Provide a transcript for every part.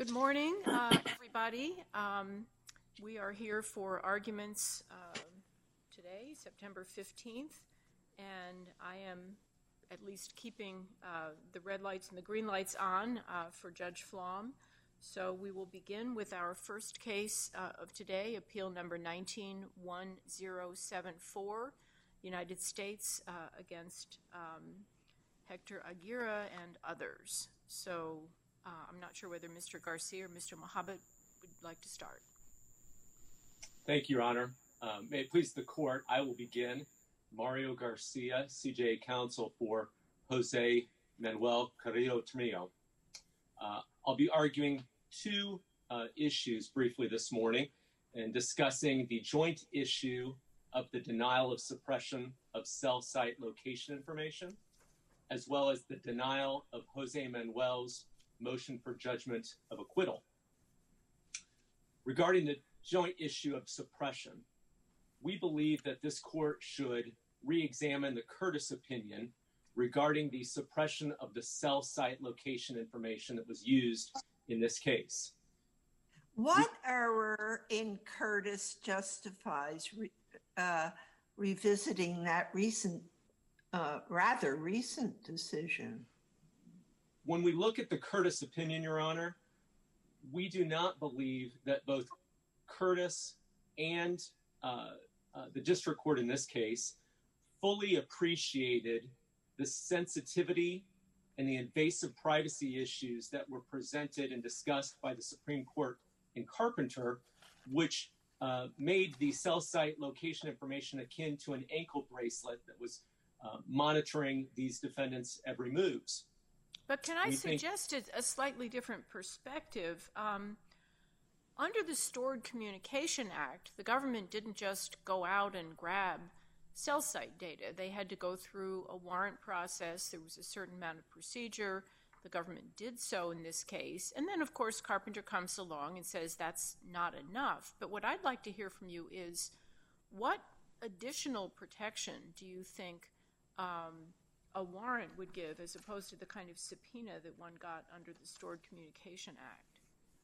Good morning, everybody. We are here for arguments today, September 15th, and I am at least keeping the red lights and the green lights on for Judge Flom. So we will begin with our first case of today, appeal number 19-1074, United States against Hector Aguirre and others. So I'm not sure whether Mr. Garcia or Mr. Mohabit would like to start. Thank you, Your Honor. May it please the court, I will begin. Mario Garcia, CJA counsel for Jose Manuel Carrillo-Trimillo. I'll be arguing two issues briefly this morning and discussing the joint issue of the denial of suppression of cell site location information, as well as the denial of Jose Manuel's motion for judgment of acquittal. Regarding the joint issue of suppression, we believe that this court should re-examine the Curtis opinion regarding the suppression of the cell site location information that was used in this case. What error in Curtis justifies revisiting that rather recent decision? When we look at the Curtis opinion, Your Honor, we do not believe that both Curtis and the district court in this case fully appreciated the sensitivity and the invasive privacy issues that were presented and discussed by the Supreme Court in Carpenter, which made the cell site location information akin to an ankle bracelet that was monitoring these defendants' every moves. But can I suggest a slightly different perspective? Under the Stored Communication Act, the government didn't just go out and grab cell site data. They had to go through a warrant process. There was a certain amount of procedure. The government did so in this case. And then, of course, Carpenter comes along and says that's not enough. But what I'd like to hear from you is what additional protection do you think a warrant would give as opposed to the kind of subpoena that one got under the Stored Communication Act?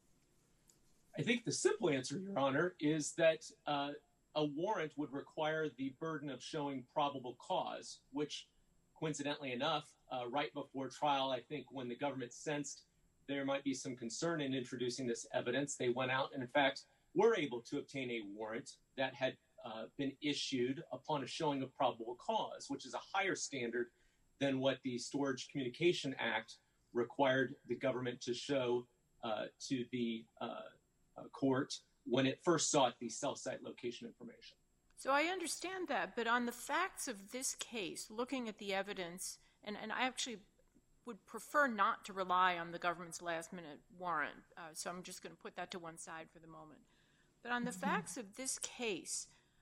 I think the simple answer, Your Honor, is that a warrant would require the burden of showing probable cause, which, coincidentally enough, right before trial, I think when the government sensed there might be some concern in introducing this evidence, they went out and, in fact, were able to obtain a warrant that had been issued upon a showing of probable cause, which is a higher standard than what the Storage Communication Act required the government to show to the court when it first sought the cell site location information. So I understand that, but on the facts of this case, looking at the evidence, and I actually would prefer not to rely on the government's last-minute warrant, so I'm just going to put that to one side for the moment. But on the facts of this case,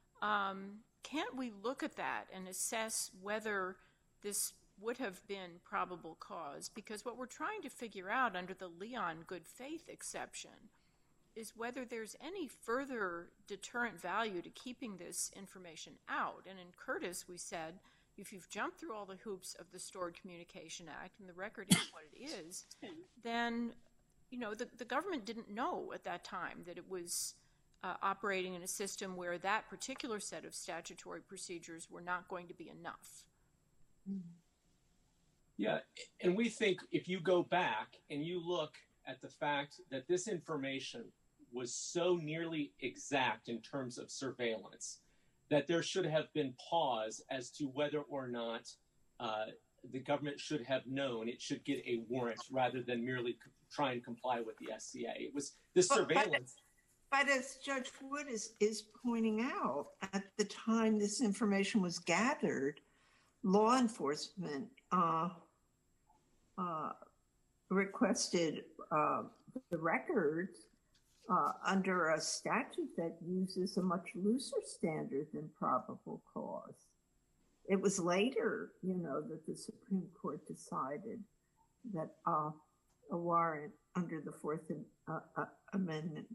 can't we look at that and assess whether this would have been probable cause? Because what we're trying to figure out under the Leon good faith exception is whether there's any further deterrent value to keeping this information out. And in Curtis, we said, if you've jumped through all the hoops of the Stored Communication Act and the record is what it is, then, you know, the government didn't know at that time that it was operating in a system where that particular set of statutory procedures were not going to be enough. Yeah, and we think if you go back and you look at the fact that this information was so nearly exact in terms of surveillance, that there should have been pause as to whether or not the government should have known it should get a warrant rather than merely try and comply with the SCA. It was this surveillance. But as Judge Wood is pointing out, at the time this information was gathered, law enforcement requested the records under a statute that uses a much looser standard than probable cause. It was later, you know, that the Supreme Court decided that a warrant under the Fourth Amendment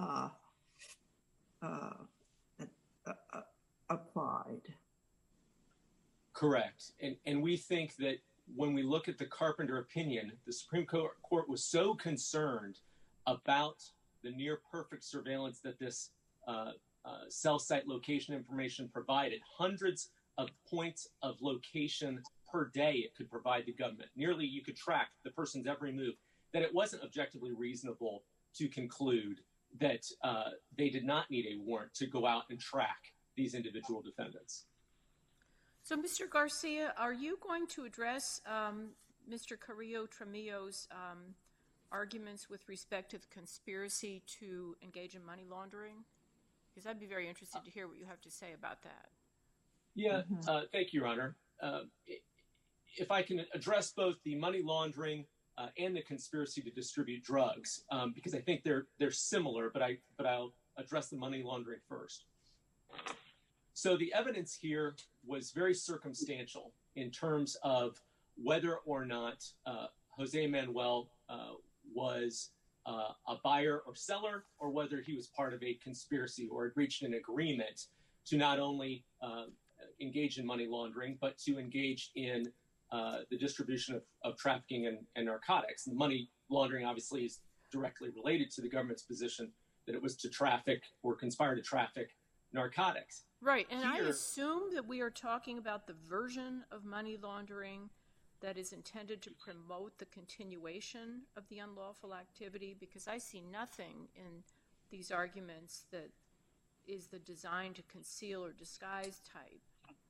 applied. Correct. And we think that when we look at the Carpenter opinion, the Supreme Court was so concerned about the near-perfect surveillance that this cell site location information provided. Hundreds of points of location per day it could provide the government. Nearly you could track the person's every move, that it wasn't objectively reasonable to conclude that they did not need a warrant to go out and track these individual defendants. So, Mr. Garcia, are you going to address Mr. Carrillo-Tremillo's arguments with respect to the conspiracy to engage in money laundering? Because I'd be very interested to hear what you have to say about that. Yeah, thank you, Your Honor. If I can address both the money laundering and the conspiracy to distribute drugs, because I think they're similar, but I'll address the money laundering first. So the evidence here was very circumstantial in terms of whether or not Jose Manuel was a buyer or seller, or whether he was part of a conspiracy or had reached an agreement to not only engage in money laundering, but to engage in the distribution of trafficking and narcotics. And money laundering obviously is directly related to the government's position that it was to traffic or conspire to traffic narcotics. Right, and I assume that we are talking about the version of money laundering that is intended to promote the continuation of the unlawful activity, because I see nothing in these arguments that is the design to conceal or disguise type.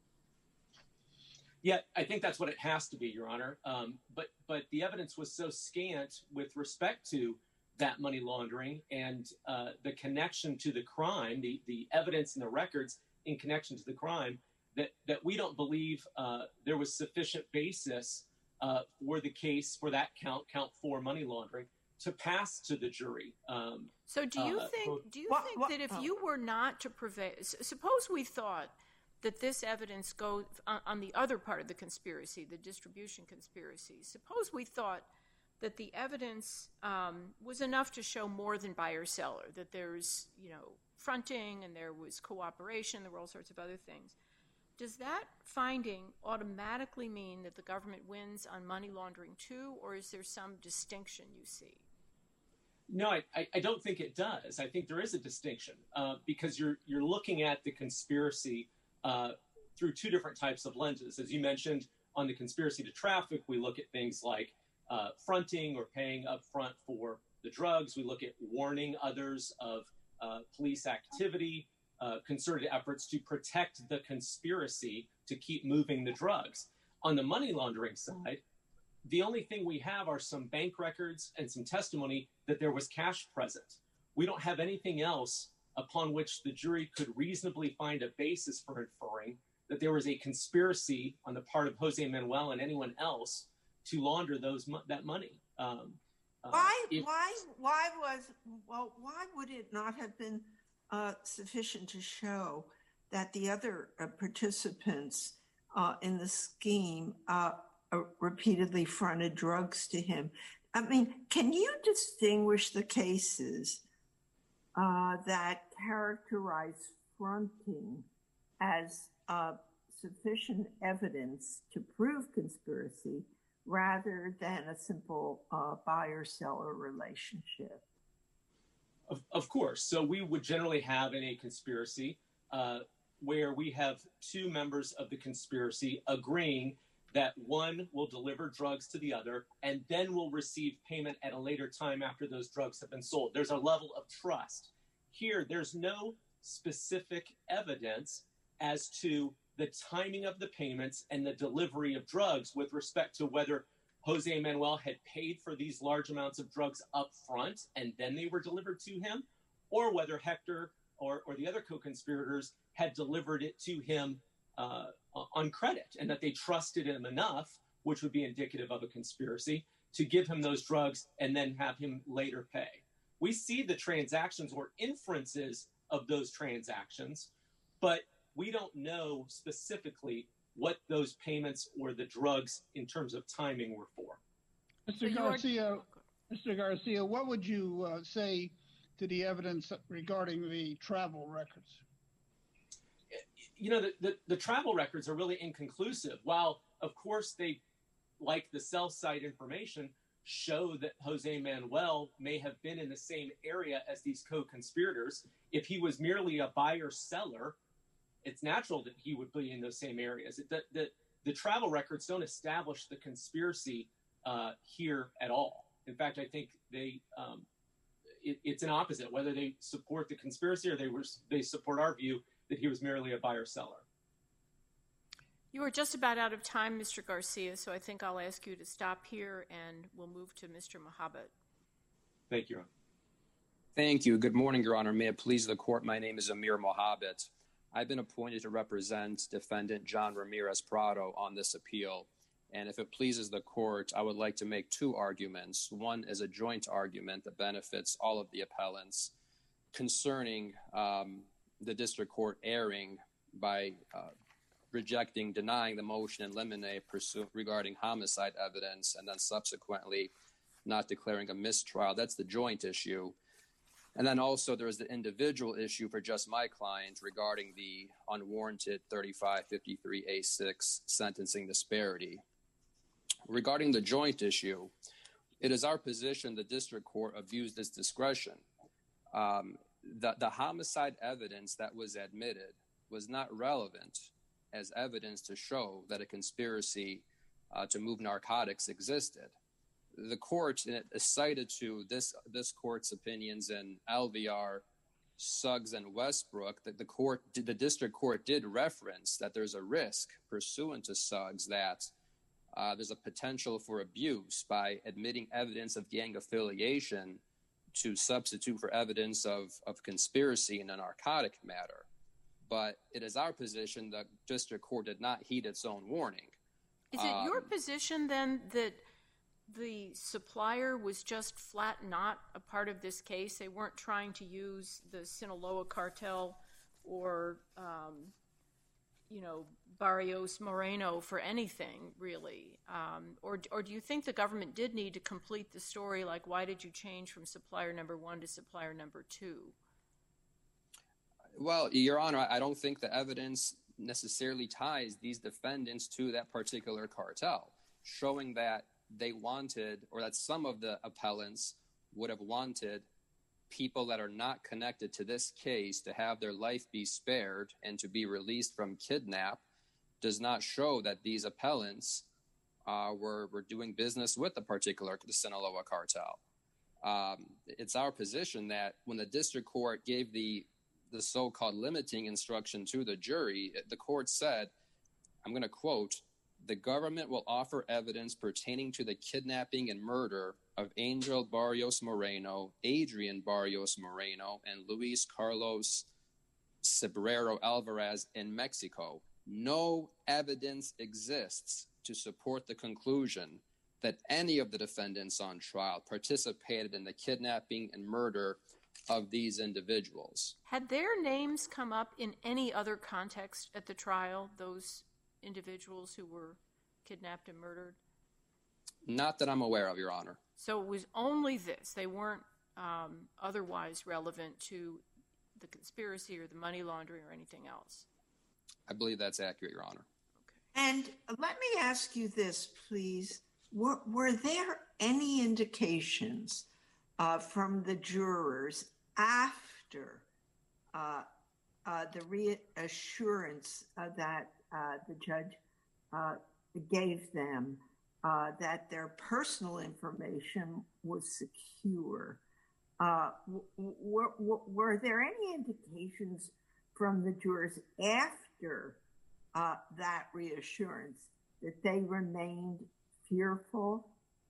Yeah, I think that's what it has to be, Your Honor. But the evidence was so scant with respect to that money laundering and the connection to the crime, the evidence and the records in connection to the crime, that we don't believe there was sufficient basis for the case for that count 4 money laundering to pass to the jury. So do you think that if you were not to prevail, suppose we thought that this evidence goes on the other part of the conspiracy, the distribution conspiracy, suppose we thought that the evidence was enough to show more than buyer-seller, that there's, fronting and there was cooperation, there were all sorts of other things. Does that finding automatically mean that the government wins on money laundering too, or is there some distinction you see? No, I don't think it does. I think there is a distinction because you're looking at the conspiracy through 2 different types of lenses. As you mentioned, on the conspiracy to traffic, we look at things like fronting or paying up front for the drugs. We look at warning others of police activity, concerted efforts to protect the conspiracy to keep moving the drugs. On the money laundering side, the only thing we have are some bank records and some testimony that there was cash present. We don't have anything else upon which the jury could reasonably find a basis for inferring that there was a conspiracy on the part of Jose Manuel and anyone else to launder that money. Why would it not have been sufficient to show that the other participants in the scheme repeatedly fronted drugs to him? I mean, can you distinguish the cases that characterize fronting as sufficient evidence to prove conspiracy rather than a simple buyer-seller relationship? Of course. So we would generally have in a conspiracy where we have 2 members of the conspiracy agreeing that one will deliver drugs to the other and then will receive payment at a later time after those drugs have been sold. There's a level of trust. Here, there's no specific evidence as to the timing of the payments and the delivery of drugs with respect to whether Jose Manuel had paid for these large amounts of drugs up front and then they were delivered to him, or whether Hector or the other co-conspirators had delivered it to him on credit and that they trusted him enough, which would be indicative of a conspiracy, to give him those drugs and then have him later pay. We see the transactions or inferences of those transactions, but we don't know specifically what those payments or the drugs in terms of timing were for. Mr. Garcia, what would you say to the evidence regarding the travel records? The travel records are really inconclusive. While, of course, they, like the cell site information, show that Jose Manuel may have been in the same area as these co-conspirators. If he was merely a buyer-seller, it's natural that he would be in those same areas. The travel records don't establish the conspiracy here at all. In fact, I think it's an opposite, whether they support the conspiracy or they support our view that he was merely a buyer-seller. You are just about out of time, Mr. Garcia, so I think I'll ask you to stop here and we'll move to Mr. Mohabit. Thank you, Your Honor. Thank you. Good morning, Your Honor. May it please the court, my name is Amir Mohabit. I've been appointed to represent defendant John Ramirez Prado on this appeal. And if it pleases the court, I would like to make two arguments. One is a joint argument that benefits all of the appellants concerning the district court erring by denying the motion in limine regarding homicide evidence and then subsequently not declaring a mistrial. That's the joint issue. And then also there is the individual issue for just my client regarding the unwarranted 3553A6 sentencing disparity. Regarding the joint issue, it is our position the district court abused its discretion. The homicide evidence that was admitted was not relevant as evidence to show that a conspiracy to move narcotics existed. The court cited to this court's opinions in LVR, Suggs, and Westbrook that the district court did reference that there's a risk pursuant to Suggs that there's a potential for abuse by admitting evidence of gang affiliation to substitute for evidence of conspiracy in a narcotic matter. But it is our position that district court did not heed its own warning. Is it your position then that the supplier was just flat not a part of this case? They weren't trying to use the Sinaloa cartel or, Barrios Moreno for anything, really? Or do you think the government did need to complete the story, like why did you change from supplier number 1 to supplier number 2? Well, Your Honor, I don't think the evidence necessarily ties these defendants to that particular cartel, showing that they wanted, or that some of the appellants would have wanted people that are not connected to this case to have their life be spared and to be released from kidnap does not show that these appellants were doing business with the Sinaloa cartel. It's our position that when the district court gave the so-called limiting instruction to the jury, the court said, I'm going to quote, "The government will offer evidence pertaining to the kidnapping and murder of Angel Barrios Moreno, Adrian Barrios Moreno, and Luis Carlos Cebrero Alvarez in Mexico. No evidence exists to support the conclusion that any of the defendants on trial participated in the kidnapping and murder of these individuals." Had their names come up in any other context at the trial, those individuals who were kidnapped and murdered? Not that I'm aware of, Your Honor. So it was only this. They weren't otherwise relevant to the conspiracy or the money laundering or anything else? I believe that's accurate, Your Honor. Okay. And let me ask you this, please. Were there any indications from the jurors after the reassurance that the judge gave them that their personal information was secure? Were there any indications from the jurors after that reassurance that they remained fearful?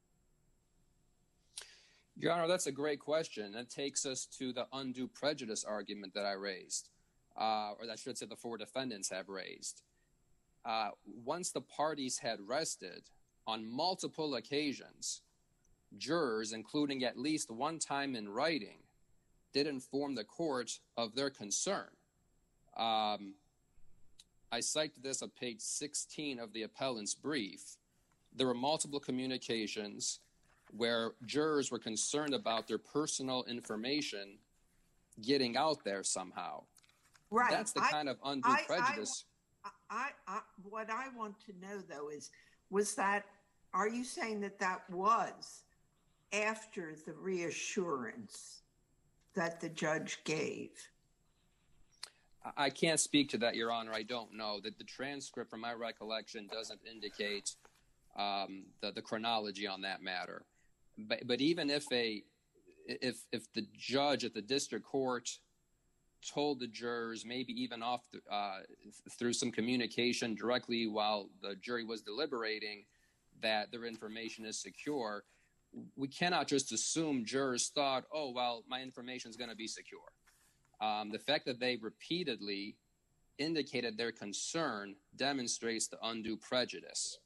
Your Honor, that's a great question. That takes us to the undue prejudice argument that I raised, or I should say the four defendants have raised. Once the parties had rested on multiple occasions, jurors, including at least one time in writing, did inform the court of their concern. I cite this on page 16 of the appellant's brief. There were multiple communications where jurors were concerned about their personal information getting out there somehow. Right. That's the kind of undue prejudice. What I want to know, though, is are you saying that was after the reassurance that the judge gave? I can't speak to that, Your Honor. I don't know. That the transcript, from my recollection, doesn't indicate the chronology on that matter. But even if the judge at the district court told the jurors, maybe even through some communication directly while the jury was deliberating, that their information is secure, we cannot just assume jurors thought, oh, well, my information is going to be secure. The fact that they repeatedly indicated their concern demonstrates the undue prejudice.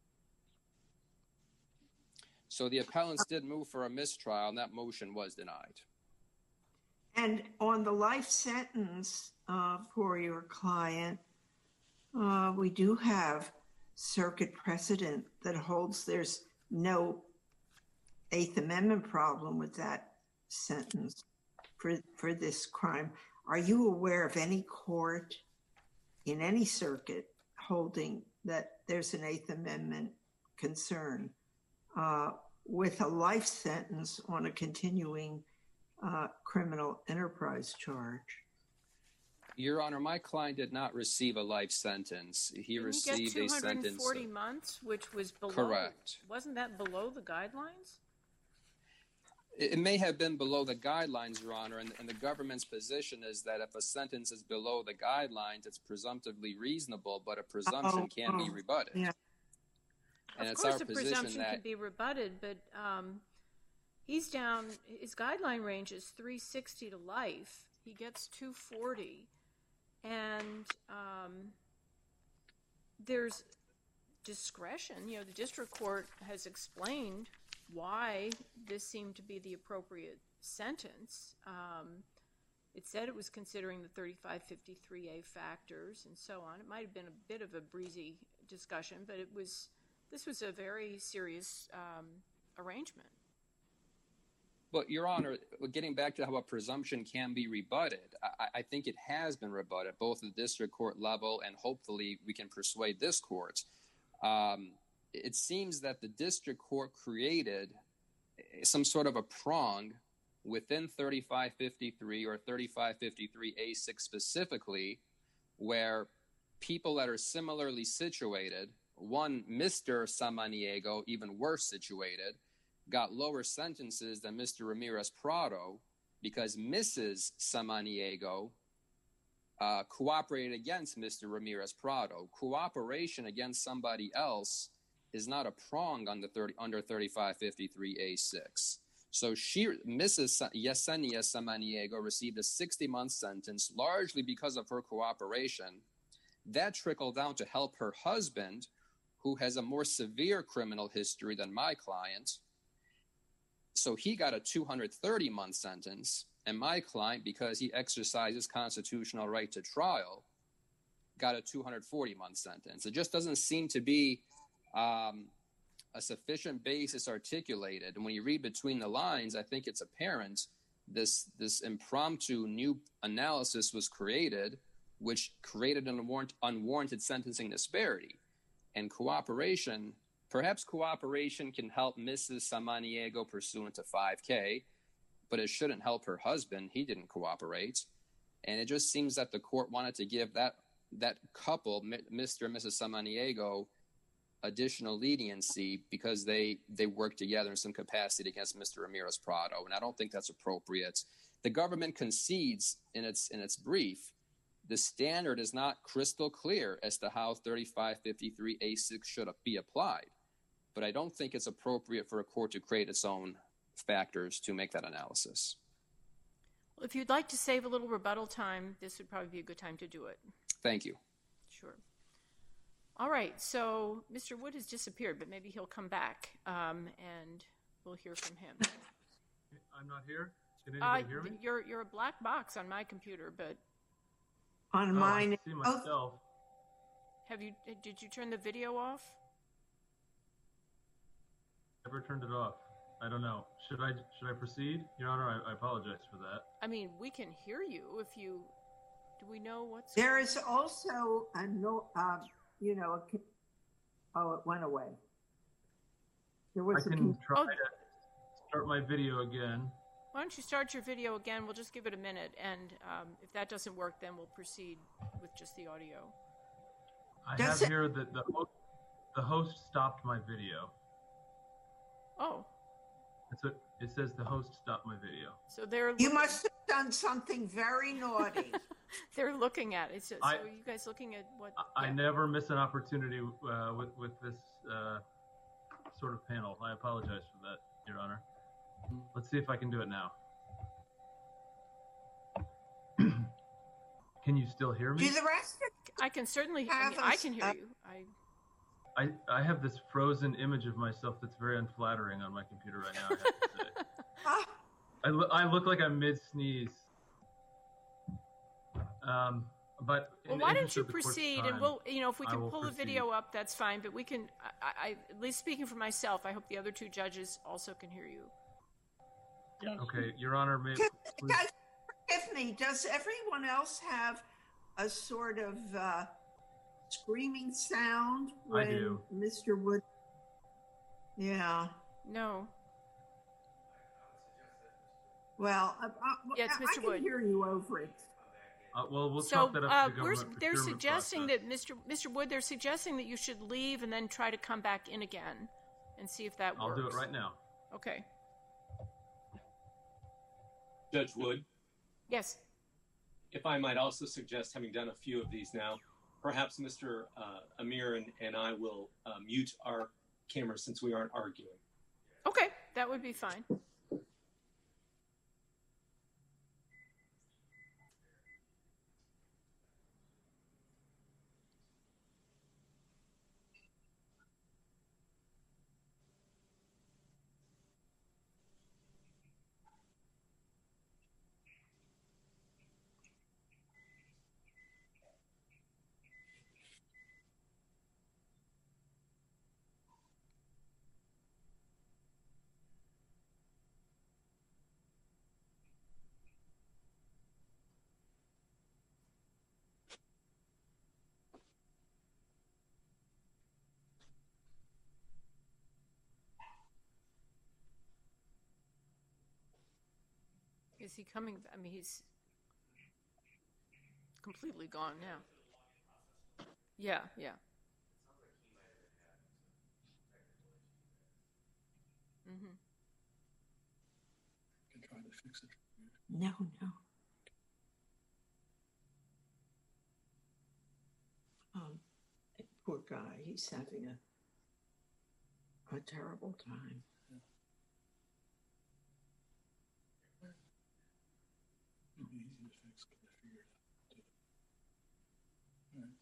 So the appellants did move for a mistrial, and that motion was denied. And on the life sentence for your client, we do have circuit precedent that holds there's no Eighth Amendment problem with that sentence for this crime. Are you aware of any court in any circuit holding that there's an Eighth Amendment concern with a life sentence on a continuing criminal enterprise charge? Your Honor, my client did not receive a life sentence. He received a sentence. 240 months, which was below. Correct. Wasn't that below the guidelines? It may have been below the guidelines, Your Honor, and the government's position is that if a sentence is below the guidelines, it's presumptively reasonable, but a presumption can be rebutted. Yeah. And of it's course, our a position presumption that can be rebutted, but he's down. His guideline range is 360 to life. He gets 240, and there's discretion. You know, the district court has explained why this seemed to be the appropriate sentence. It said it was considering the 3553A factors and so on. It might have been a bit of a breezy discussion, but this was a very serious arrangement. But, Your Honor, getting back to how a presumption can be rebutted, I think it has been rebutted, both at the district court level and hopefully we can persuade this court. It seems that the district court created some sort of a prong within 3553 or 3553A6 specifically, where people that are similarly situated, one Mr. Samaniego, even worse situated, got lower sentences than Mr. Ramirez-Prado because Mrs. Samaniego cooperated against Mr. Ramirez-Prado. Cooperation against somebody else is not a prong under 3553A6. So Mrs. Yesenia Samaniego received a 60-month sentence largely because of her cooperation. That trickled down to help her husband, who has a more severe criminal history than my client. So he got a 230-month sentence, and my client, because he exercised his constitutional right to trial, got a 240-month sentence. It just doesn't seem to be a sufficient basis articulated. And when you read between the lines, I think it's apparent this impromptu new analysis was created, which created an unwarranted sentencing disparity. And perhaps cooperation can help Mrs. Samaniego pursuant to 5K, but it shouldn't help her husband. He didn't cooperate. And it just seems that the court wanted to give that couple, Mr. and Mrs. Samaniego, additional leniency because they worked together in some capacity against Mr. Ramirez-Prado, and I don't think that's appropriate. The government concedes in its brief the standard is not crystal clear as to how 3553A6 should be applied, but I don't think it's appropriate for a court to create its own factors to make that analysis. Well, if you'd like to save a little rebuttal time, this would probably be a good time to do it. Thank you. Sure. All right, so Mr. Wood has disappeared, but maybe he'll come back, and we'll hear from him. I'm not here? Can anybody hear me? You're a black box on my computer, but... On mine... I see myself. Did you turn the video off? Never turned it off. I don't know. Should I proceed? Your Honor, I apologize for that. I mean, we can hear you if you... Do we know what's... There is also a oh, it went away. There was I can try to start my video again. Why don't you start your video again? We'll just give it a minute, and if that doesn't work, then we'll proceed with just the audio. I have here that the host stopped my video. Oh. That's what it says. The host stopped my video. So they're You must have done something very naughty. They're looking at it. So are you guys looking at what? I never miss an opportunity with this sort of panel. I apologize for that, Your Honor. Let's see if I can do it now. Can you still hear me? Do the rest of I can certainly. I can hear you. I have this frozen image of myself that's very unflattering on my computer right now, I have to say. I look like I'm mid-sneeze. But why don't you proceed, and we'll, if we can pull the proceed. video up, that's fine. But we can, I at least speaking for myself, I hope the other two judges also can hear you. Yes. Okay, Your Honor, may please. Guys, forgive me. Does everyone else have a sort of screaming sound when I do. Mr. Wood? Yeah. No. Well, Yeah, it's I Mr. can Wood. hear you over it. Well, we'll So chalk that up to the government they're procurement suggesting process. that Mr. Wood, they're suggesting that you should leave and then try to come back in again and see if that works. I'll do it right now. Okay. Judge Wood, Yes. if I might also suggest, having done a few of these now, perhaps Mr. Amir and I will mute our cameras since we aren't arguing. Okay, that would be fine. Is he coming? I mean, he's completely gone now. Yeah, yeah. Mm-hmm. Can try to fix it. No. Poor guy. He's having a terrible time. It'd be easy to fix, but I figured out. All right,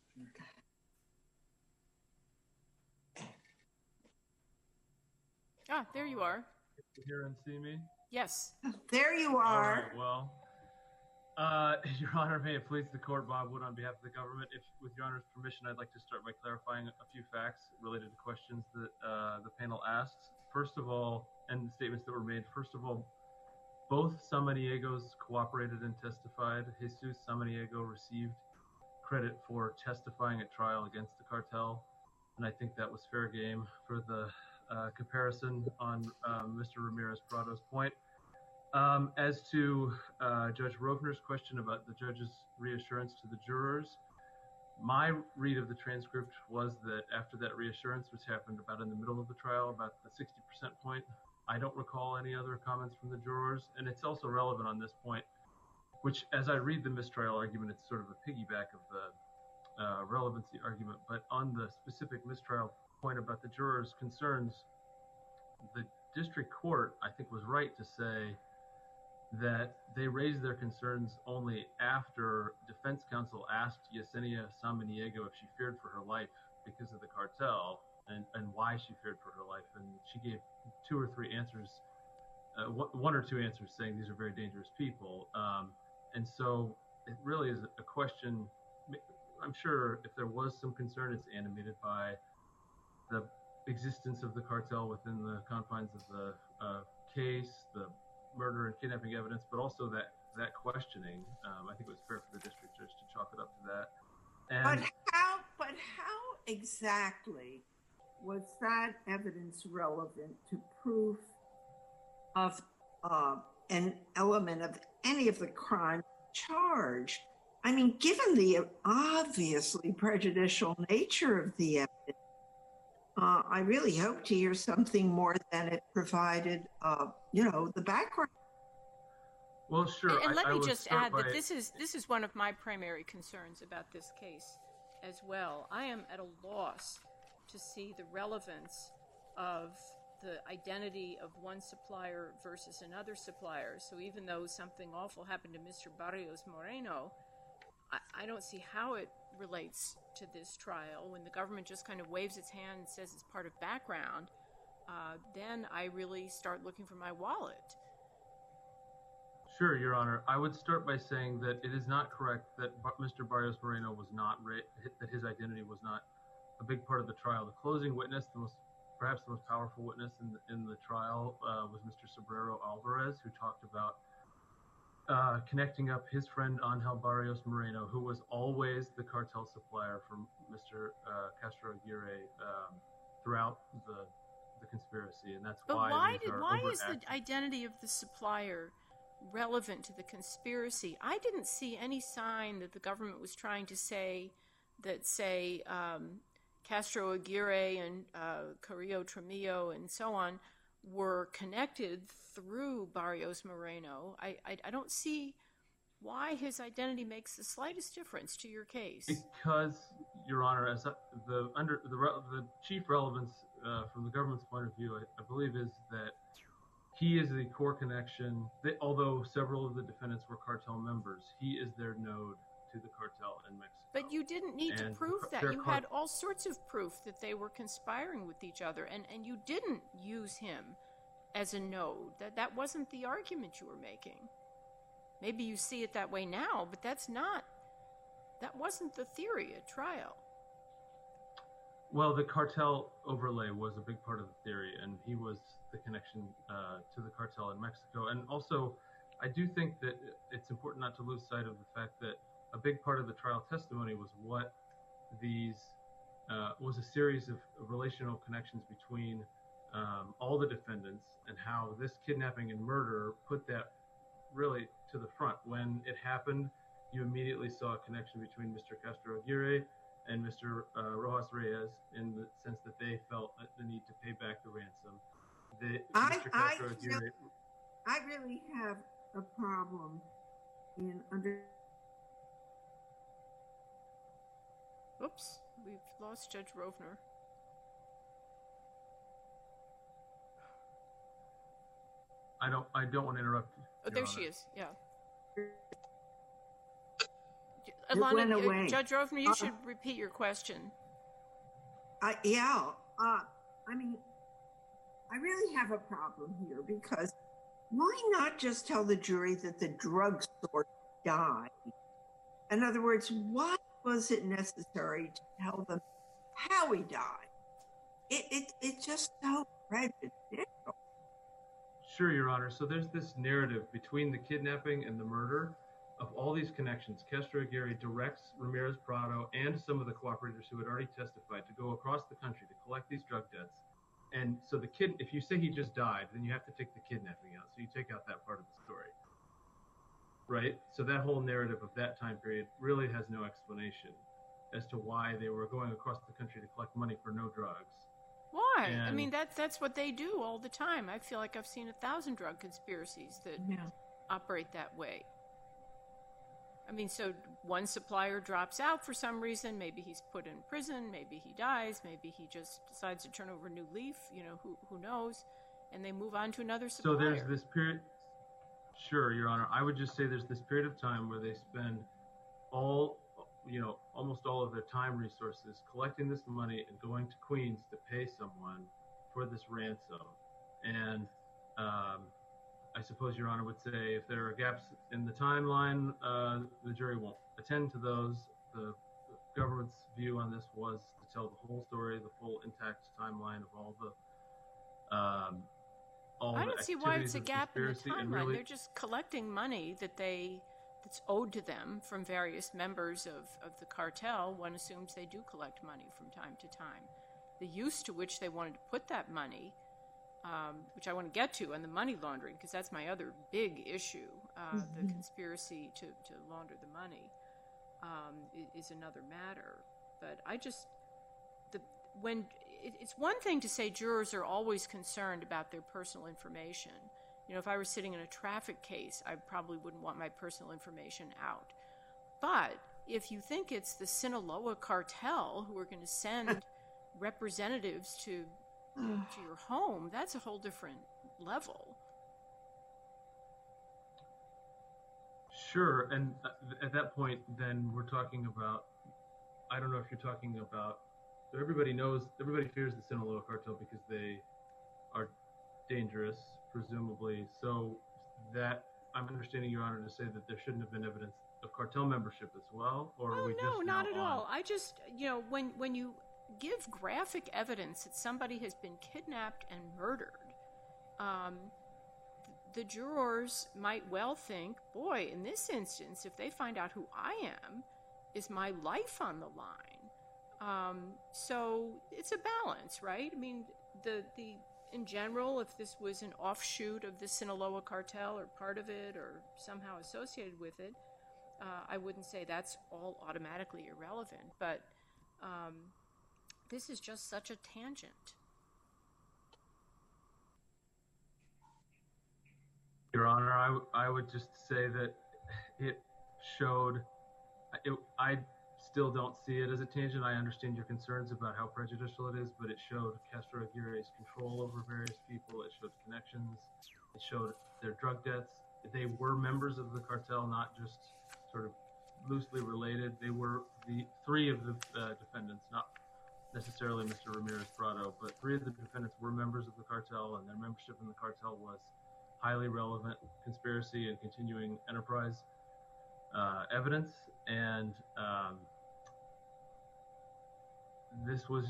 here. Ah, there you are. Can you hear and see me? Yes. There you All are. right, well, Your Honor, may it please the court, Bob Wood on behalf of the government. If, with Your Honor's permission, I'd like to start by clarifying a few facts related to questions that the panel asked. First of all, and the statements that were made. First of all, both Samaniegos cooperated and testified. Jesus Samaniego received credit for testifying at trial against the cartel, and I think that was fair game for the comparison on Mr. Ramirez-Prado's point. As to Judge Rovner's question about the judge's reassurance to the jurors, my read of the transcript was that after that reassurance, which happened about in the middle of the trial, about the 60% point, I don't recall any other comments from the jurors. And it's also relevant on this point, which as I read the mistrial argument, it's sort of a piggyback of the relevancy argument. But on the specific mistrial point about the jurors' concerns, the district court, I think, was right to say that they raised their concerns only after defense counsel asked Yesenia Samaniego if she feared for her life because of the cartel and why she feared for her life. And she gave two or three answers, one or two answers saying these are very dangerous people. And so it really is a question. I'm sure if there was some concern, it's animated by the existence of the cartel within the confines of the case, the murder and kidnapping evidence, but also that questioning. I think it was fair for the district judge to chalk it up to that. And But how exactly was that evidence relevant to proof of an element of any of the crime charged. I mean, given the obviously prejudicial nature of the evidence, I really hope to hear something more than it provided, the background. Well, sure. And let me just add that this is one of my primary concerns about this case as well. I am at a loss to see the relevance of the identity of one supplier versus another supplier. So even though something awful happened to Mr. Barrios Moreno, I don't see how it relates to this trial. When the government just kind of waves its hand and says it's part of background, then I really start looking for my wallet. Sure, Your Honor. I would start by saying that it is not correct that Mr. Barrios Moreno was not that his identity was not a big part of the trial. The closing witness, perhaps the most powerful witness in the trial, was Mr. Sobrero Alvarez, who talked about connecting up his friend Angel Barrios Moreno, who was always the cartel supplier for Mr. Castro Aguirre throughout the conspiracy, and that's why is the identity of the supplier relevant to the conspiracy? I didn't see any sign that the government was trying to say that, Castro Aguirre and Carrillo Tremillo and so on were connected through Barrios Moreno. I don't see why his identity makes the slightest difference to your case. Because, Your Honor, as the chief relevance from the government's point of view, I believe, is that he is the core connection. Although several of the defendants were cartel members, he is their node to the cartel in Mexico. But you didn't need to prove that. You had all sorts of proof that they were conspiring with each other, and you didn't use him as a node. That wasn't the argument you were making. Maybe you see it that way now, but that wasn't the theory at trial. Well, the cartel overlay was a big part of the theory, and he was the connection to the cartel in Mexico. And also, I do think that it's important not to lose sight of the fact that a big part of the trial testimony was what was a series of relational connections between all the defendants, and how this kidnapping and murder put that really to the front. When it happened, you immediately saw a connection between Mr. Castro Aguirre and Mr. Rojas Reyes, in the sense that they felt the need to pay back the ransom. I really have a problem in Oops, we've lost Judge Rovner. I don't want to interrupt. Oh, there she is. Yeah. Went away. Judge Rovner, you should repeat your question. I mean, I really have a problem here, because why not just tell the jury that the drug source died? In other words, why was it necessary to tell them how he died? It's just so prejudicial. Sure, Your Honor. So there's this narrative between the kidnapping and the murder of all these connections. Castro Aguirre directs Ramirez Prado and some of the cooperators who had already testified to go across the country to collect these drug debts. And so if you say he just died, then you have to take the kidnapping out. So you take out that part of the story, right? So that whole narrative of that time period really has no explanation as to why they were going across the country to collect money for no drugs. Why? I mean, that's what they do all the time. I feel like I've seen 1,000 drug conspiracies that operate that way. I mean, so one supplier drops out for some reason. Maybe he's put in prison. Maybe he dies. Maybe he just decides to turn over a new leaf. Who knows? And they move on to another supplier. So there's this period. Sure, Your Honor. I would just say there's this period of time where they spend almost all of their time resources collecting this money and going to Queens to pay someone for this ransom. And I suppose Your Honor would say if there are gaps in the timeline, the jury won't attend to those. The government's view on this was to tell the whole story, the full intact timeline of all I don't see why it's a gap in the timeline. Really, they're just collecting money that's owed to them from various members of the cartel. One assumes they do collect money from time to time. The use to which they wanted to put that money which I want to get to, and the money laundering, because that's my other big issue. The conspiracy to launder the money is another matter. But it's one thing to say jurors are always concerned about their personal information. You know, if I were sitting in a traffic case, I probably wouldn't want my personal information out. But if you think it's the Sinaloa cartel who are going to send representatives to your home, that's a whole different level. Sure, and at that point, then we're talking about, I don't know if you're talking about, everybody fears the Sinaloa cartel because they are dangerous, presumably. So that, I'm understanding, Your Honor, to say that there shouldn't have been evidence of cartel membership as well? Or are we just no, not at on... all. I just, when you give graphic evidence that somebody has been kidnapped and murdered, the jurors might well think, boy, in this instance, if they find out who I am, is my life on the line? So it's a balance, right? I mean, in general, if this was an offshoot of the Sinaloa cartel or part of it or somehow associated with it, I wouldn't say that's all automatically irrelevant. But this is just such a tangent. Your Honor, I would just say that it showed, I still don't see it as a tangent. I understand your concerns about how prejudicial it is, but it showed Castro Aguirre's control over various people. It showed connections. It showed their drug debts. They were members of the cartel, not just sort of loosely related. They were the three of the defendants, not necessarily Mr. Ramirez Prado, but three of the defendants were members of the cartel, and their membership in the cartel was highly relevant conspiracy and continuing enterprise evidence. And this was,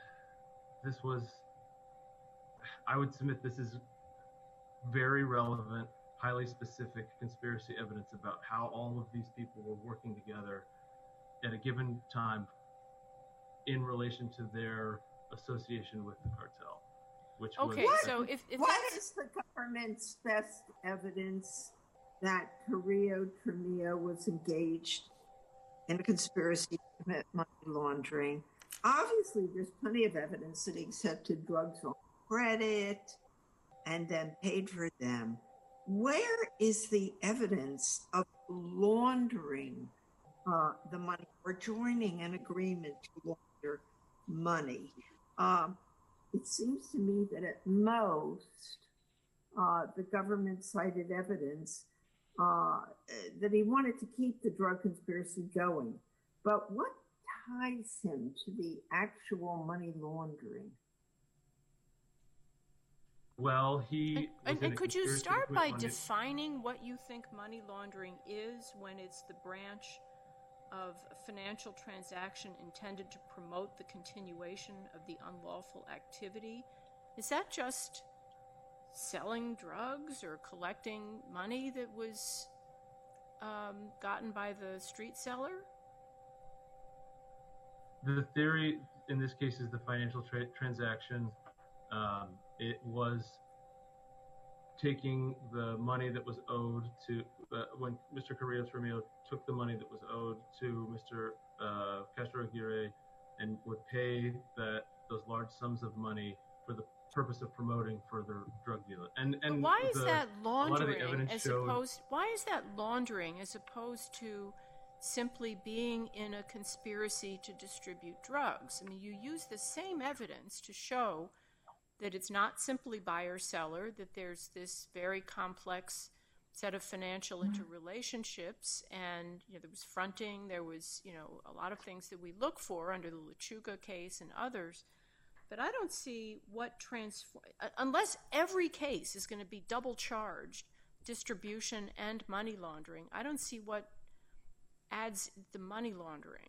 I would submit this is very relevant, highly specific conspiracy evidence about how all of these people were working together at a given time in relation to their association with the cartel. Which okay, was, so if what is the government's best evidence that Carrillo Trujillo was engaged in a conspiracy to commit money laundering? Obviously, there's plenty of evidence that he accepted drugs on credit and then paid for them. Where is the evidence of laundering the money or joining an agreement to launder money? It seems to me that at most, the government cited evidence that he wanted to keep the drug conspiracy going. But what ties him to the actual money laundering? Well, and could you start by defining what you think money laundering is when it's the branch of a financial transaction intended to promote the continuation of the unlawful activity? Is that just selling drugs or collecting money that was gotten by the street seller? The theory in this case is the financial transaction. It was taking the money that was owed to, when Mr. Carrillo Trujillo took the money that was owed to Mr. Castro Aguirre and would pay those large sums of money for the purpose of promoting further drug dealing. And why is that laundering as opposed to simply being in a conspiracy to distribute drugs? I mean, you use the same evidence to show that it's not simply buyer-seller, that there's this very complex set of financial interrelationships, and there was fronting, there was a lot of things that we look for under the Lechuga case and others. But I don't see what unless every case is going to be double charged, distribution and money laundering, I don't see what adds the money laundering.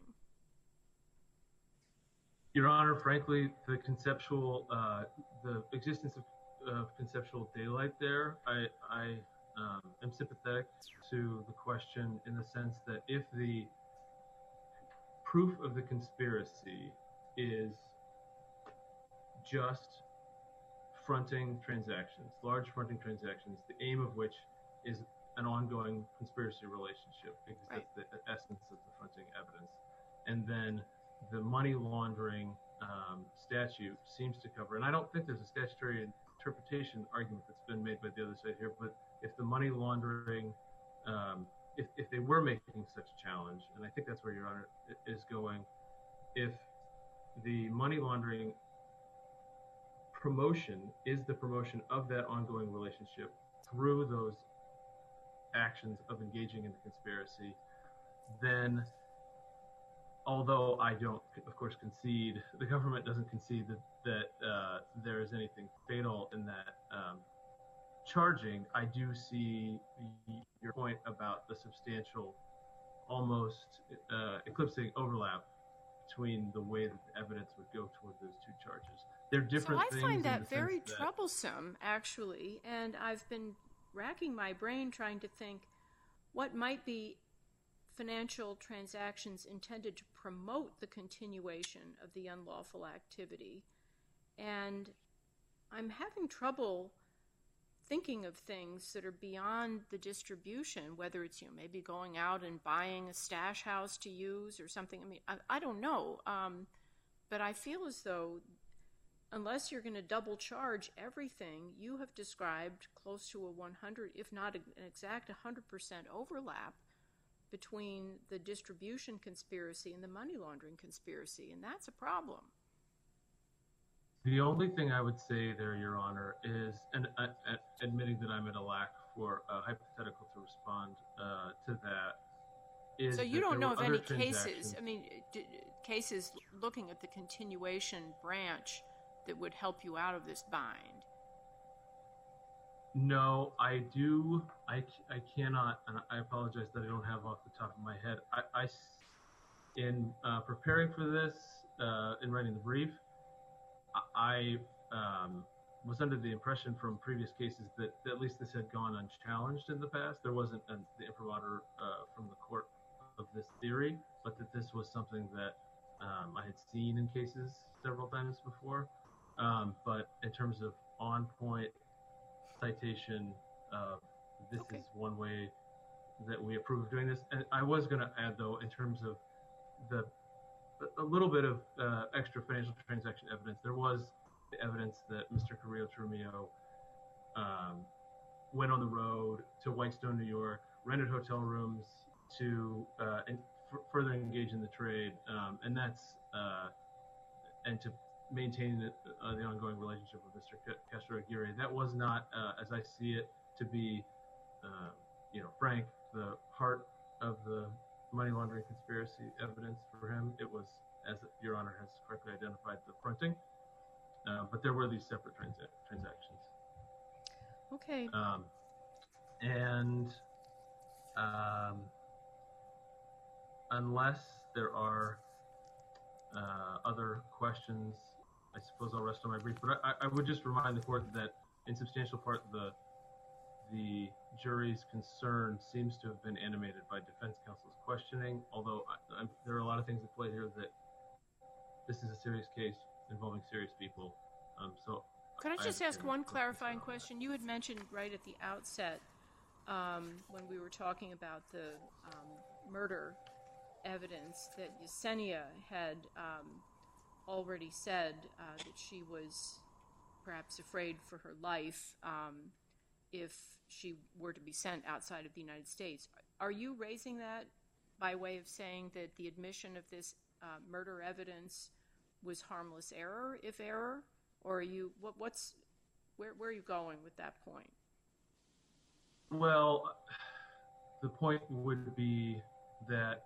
Your Honor, frankly, the existence of conceptual daylight there, I am sympathetic to the question in the sense that if the proof of the conspiracy is just fronting transactions, large fronting transactions, the aim of which is an ongoing conspiracy relationship, because that's the essence of the fronting evidence. And then the money laundering statute seems to cover, and I don't think there's a statutory interpretation argument that's been made by the other side here, but if the money laundering, if they were making such a challenge, and I think that's where Your Honor is going, if the money laundering promotion is the promotion of that ongoing relationship through those actions of engaging in the conspiracy, then, although I don't, of course, concede, the government doesn't concede that there is anything fatal in that charging, I do see your point about the substantial, almost eclipsing overlap between the way that the evidence would go toward those two charges. They're different things. So I find that very troublesome, actually, and I've been racking my brain trying to think what might be financial transactions intended to promote the continuation of the unlawful activity. And I'm having trouble thinking of things that are beyond the distribution, whether it's, maybe going out and buying a stash house to use or something. I mean, I don't know. But I feel as though unless you're going to double charge everything, you have described close to a 100, if not an exact 100% overlap between the distribution conspiracy and the money laundering conspiracy, and that's a problem. The only thing I would say there, Your Honor, is, and admitting that I'm at a lack for a hypothetical to respond to that, is so you don't know of any cases, cases looking at the continuation branch that would help you out of this bind? No, I do. I cannot, and I apologize that I don't have off the top of my head. In preparing for this, in writing the brief, I was under the impression from previous cases that at least this had gone unchallenged in the past. There wasn't the imprimatur from the court of this theory, but that this was something that I had seen in cases several times before. But in terms of on-point citation, this is one way that we approve of doing this. And I was going to add, though, in terms of a little bit of extra financial transaction evidence, there was the evidence that Mr. Carrillo Trujillo went on the road to Whitestone, New York, rented hotel rooms to further engage in the trade, and that's and to maintain the ongoing relationship with Mr. Castro Aguirre. That was not, as I see it, to be, frank, the heart of the money laundering conspiracy evidence for him. It was, as Your Honor has correctly identified, the fronting. But there were these separate transactions. Okay. And unless there are other questions, I suppose I'll rest on my brief. But I would just remind the court that in substantial part the jury's concern seems to have been animated by defense counsel's questioning, although there are a lot of things at play here that this is a serious case involving serious people. So could I just ask one clarifying question? You had mentioned right at the outset when we were talking about the murder evidence that Yesenia had already said that she was perhaps afraid for her life if she were to be sent outside of the United States. Are you raising that by way of saying that the admission of this murder evidence was harmless error, if error? Or are you, where are you going with that point? Well, the point would be that,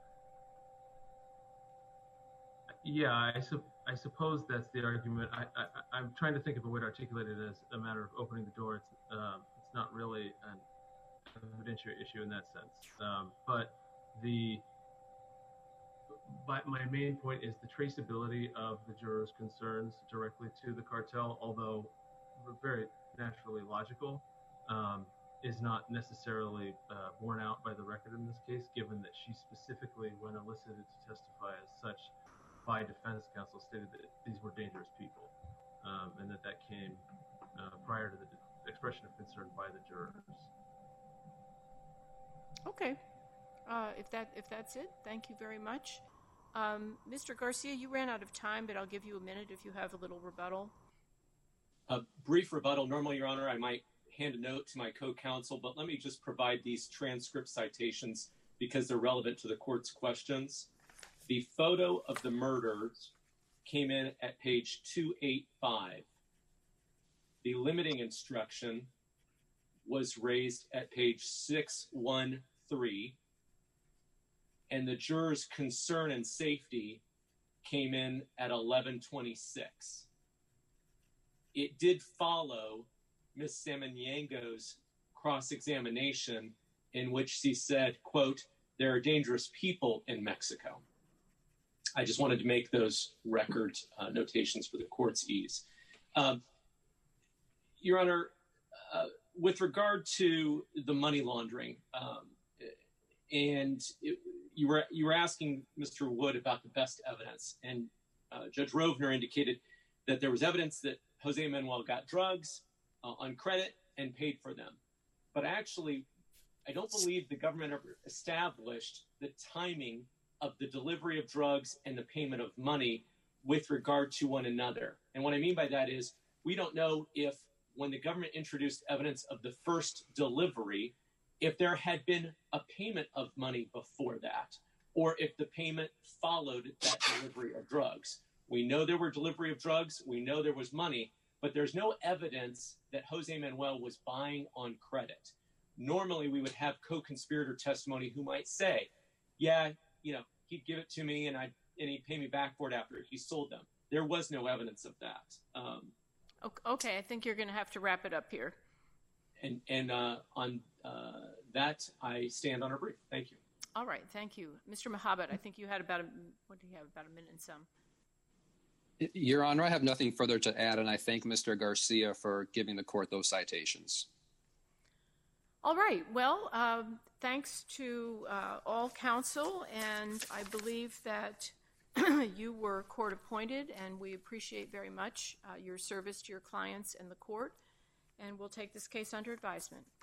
yeah, I suppose that's the argument. I'm trying to think of a way to articulate it as a matter of opening the door. It's not really an evidentiary issue in that sense. But my main point is the traceability of the jurors' concerns directly to the cartel, although very naturally logical, is not necessarily borne out by the record in this case, given that she specifically, when elicited to testify as such by defense counsel, stated that these were dangerous people, and that came prior to the expression of concern by the jurors. Okay. If that's it, thank you very much. Mr. Garcia, you ran out of time, but I'll give you a minute if you have a little rebuttal. A brief rebuttal. Normally, Your Honor, I might hand a note to my co-counsel, but let me just provide these transcript citations because they're relevant to the court's questions. The photo of the murders came in at page 285. The limiting instruction was raised at page 613, and the jurors' concern and safety came in at 1126. It did follow Ms. Samaniengo's cross-examination in which she said, quote, "There are dangerous people in Mexico." I just wanted to make those record notations for the court's ease. Your Honor, with regard to the money laundering, you were asking Mr. Wood about the best evidence, and Judge Rovner indicated that there was evidence that Jose Manuel got drugs on credit and paid for them. But actually, I don't believe the government ever established the timing of the delivery of drugs and the payment of money with regard to one another. And what I mean by that is we don't know if when the government introduced evidence of the first delivery, if there had been a payment of money before that, or if the payment followed that delivery of drugs. We know there were delivery of drugs. We know there was money, but there's no evidence that Jose Manuel was buying on credit. Normally, we would have co-conspirator testimony who might say, yeah, he'd give it to me and he'd pay me back for it after he sold them. There was no evidence of that. Okay, I think you're going to have to wrap it up here. And on that, I stand on our brief. Thank you. All right, thank you. Mr. Mohabit, I think you had about a minute and some. Your Honor, I have nothing further to add, and I thank Mr. Garcia for giving the court those citations. All right, well, thanks to all counsel, and I believe that you were court appointed, and we appreciate very much your service to your clients and the court, and we'll take this case under advisement.